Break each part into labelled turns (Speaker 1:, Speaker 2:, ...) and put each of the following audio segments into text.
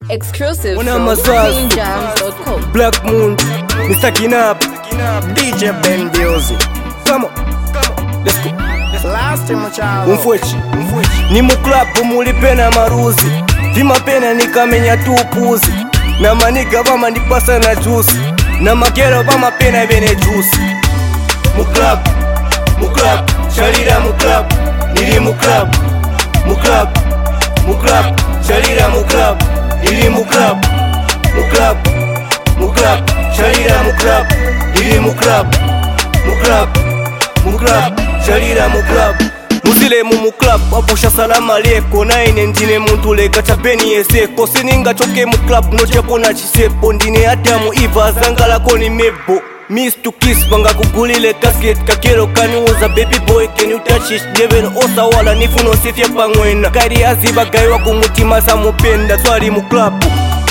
Speaker 1: Exclusive
Speaker 2: When
Speaker 1: from
Speaker 2: I'm a sauce.
Speaker 1: queenjams.com.
Speaker 2: Black Moon, Mr. Kinap, DJ Ben Diozi. Come on, let's go.
Speaker 3: Last time child.
Speaker 2: Umfwechi, ni muklabu mulipena maruzi. Vimapena nikamenya tu upuzi. Na maniga vama nipasa na juice. Na makero vama pena vene juice. Muklabu, shalira muklabu. Nili muklabu, shalira muklabu. Nili muklabu, shalira muklabu. Nili muklabu, shalira muklabu. Muzile mu club apusha salama leko na ine ndine muntu lega chapeni eseko sininga choke mu club no chapona chisepo ndine Adamu Eva zangala koni mebo Miss to kiss banga kugulile casket kakero kaniuza baby boy can you touch it never osa wala nifuno sifya pangwena kari aziba gaiwa kumutima sa mupenda twali mu club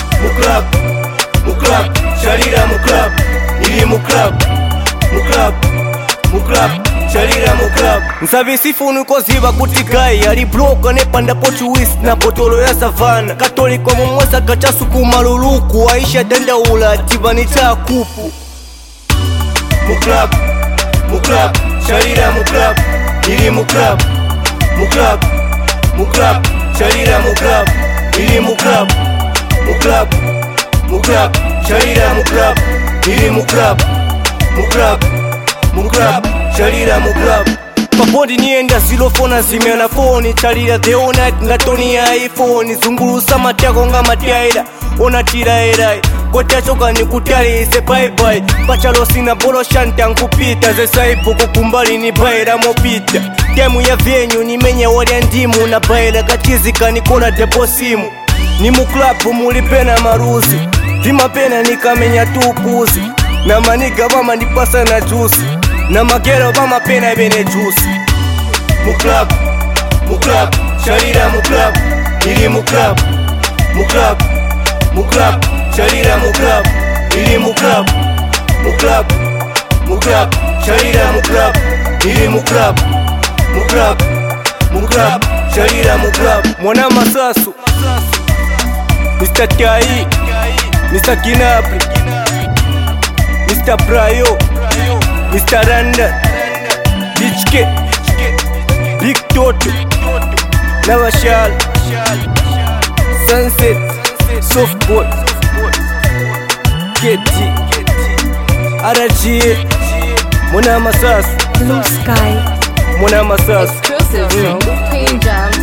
Speaker 2: shalira mu club nili mu club shalira mu club Nsavi sifunu koziva kutikai Ali bloka nepanda pochuis na potolo ya savana Katoliko mumwesa kachasuku maluluku Aisha dandaula tivani cha kupu Mu club, shalira mu club Nili mu club, shalira mu club Nili mu club, shalira mu club Nili mu club, shalira mu club Papondi nienda silofona zimena phone Chalira the all night ngatoni ya iPhone Zungulusa matako nga matiaida Ona tira erai Kota choka ni kutari ise bye bye Pachalo sina bolo shanta nkupita Ze saipo kukumbali ni baira mopita Temu ya venyu ni menye wali andimu Na baira kachizika nikola depo simu Ni mu club mulipena maruzi Vimapena nikamenya tu upuzi Na maniga vama nipasa na juice Na makero vama pena vene juice Mu club, shalira mu club Nili mu club, shalira mu club Nili mu club, shalira mu club Nili mu club, shalira mu club Mwana masasu Mr. Kai, Mr. Kinapri Mr. Prayo Mr. Randa Bichke Big Toto Navashal Sunset Softball Keti RGA Mwana Masasu
Speaker 1: Blue Sky.
Speaker 2: Mwana Masasu
Speaker 1: Exclusive from queenjams.com.